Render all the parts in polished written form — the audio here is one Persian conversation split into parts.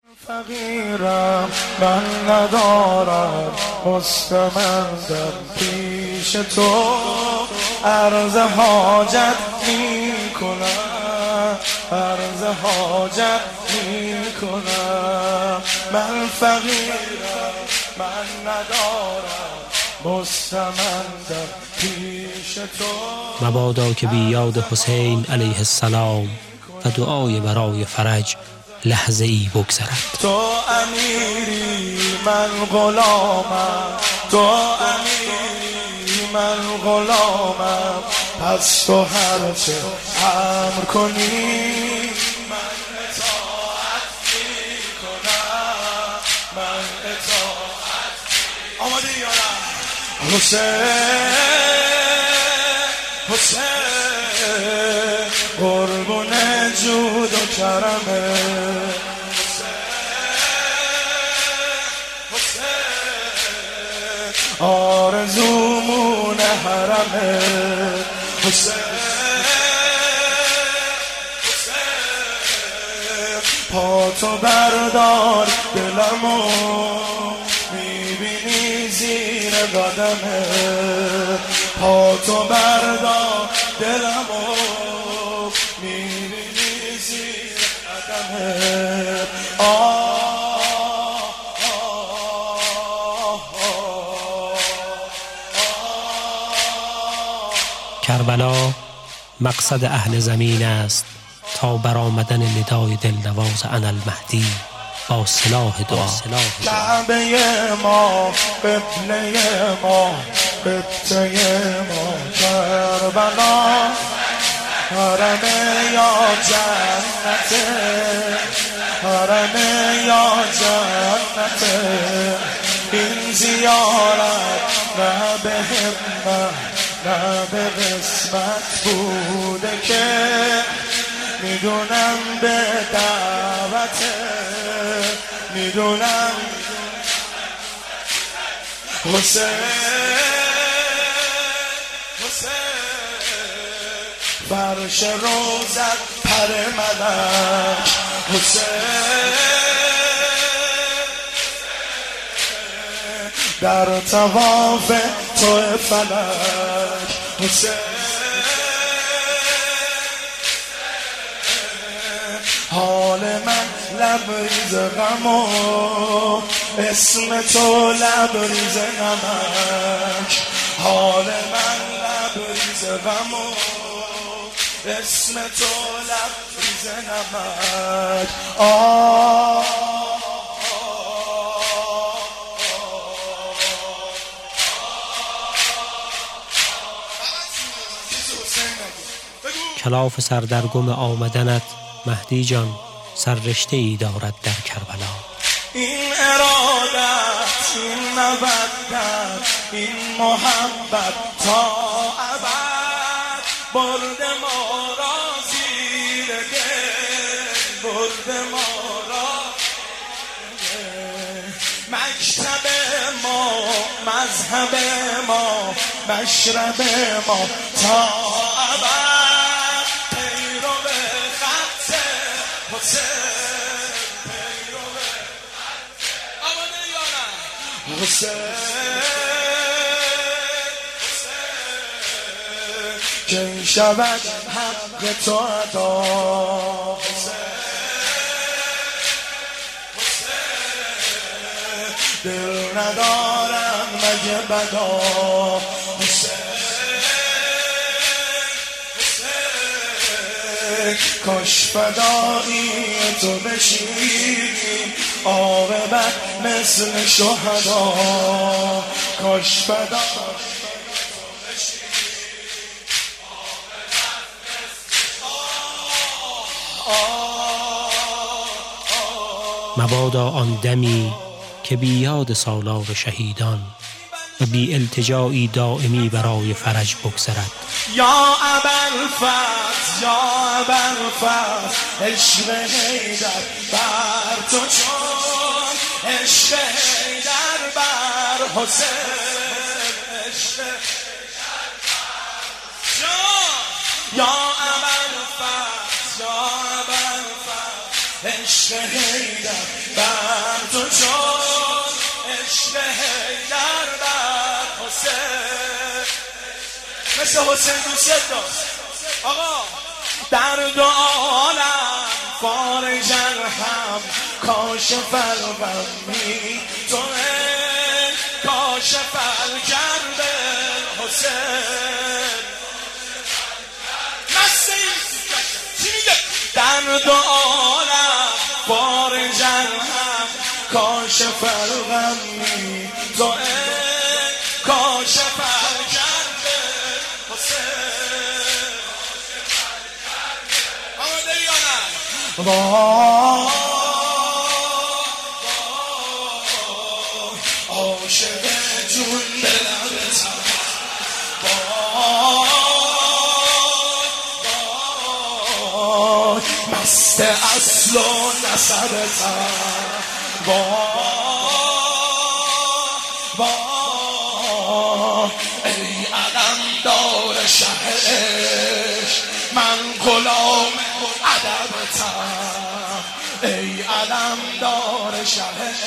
فقیرم من ندارم مستمندم پیش تو عرض حاجت می کنم عرض حاجت می کنم من فقیرم من ندارم مستمندم پیش تو. مبادا که بی یاد حسین علیه السلام و دعای برای فرج لحظه ای بگذرد. تو امیری من غلامم تو امیری من غلامم پس تو هرچه امر کنی من اطاعت می کنم من اطاعت آماده یا نه؟ حسین قربون جود و کرمه آرزومون حرمه حسین پا تو بردار دلمو میبینی زیر قدمه پا تو بردار دلمو میبینی زیر قدمه کربلا مقصد اهل زمین است تا برآمدن ندای دلنواز انالمهدی با سلاح دعا. کعبه ما قبله ما قبطه ما کربلا حرم یا جنت حرم یا جنت این زیارت نه به همت نه به قسمت بوده که میدونم به دعوته میدونم حسین فرش روزت پر ملک حسین در طواف تو فلک حسین حال من لبریز غم و اسم تو لبریز نمک حال من لبریز غم و اسم تو لبریز نمک کلاف سردرگم آمدنت مهدی جان سررشته ای دارد در کربلا. این ارادت این مودت این محبت تا ابد برد ما را زیر دل برد ما را مکتب ما مذهب ما مشرب ما تا ابد حسین که شود حق تو ادا دل ندارم مگه بدا کاش فدایی تو بشی عاقبت مثل شهدا کاش فدایی تو بشی مبادا آن دمی که بی یاد سالار شهیدان و بی التجاعی دائمی برای فرج بگذرد. یا ابوالفضل یا ابوالفضل عشق حیدر بر تو چون عشق حیدر بر حسین عشق حیدر بر جان یا ابوالفضل یا ابوالفضل عشق عشق حیدر بر تو چون عشق حیدر بر حسین مثل حسین دوست داشت آقا در دو عالم فارجن هم کاشف الغمی توه کاشف الکرب حسین چی میگه؟ در دو عالم فارجن هم کاشف الغمی توه کاشف الکرب حسین آمده یا نه؟ عاشق جون به لبتم مست اصل و نسبتم ای علم دار شهرش من غلام ادبتم ای علم دار شهرش.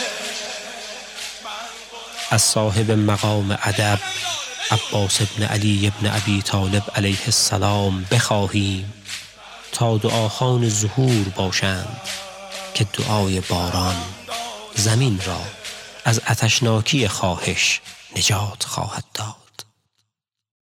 از صاحب مقام ادب عباس ابن علی ابن ابی طالب علیه السلام بخواهیم تا دعاخوان ظهور باشند که دعای باران زمین را از آتشناکی خواهش نجات خواهد داد.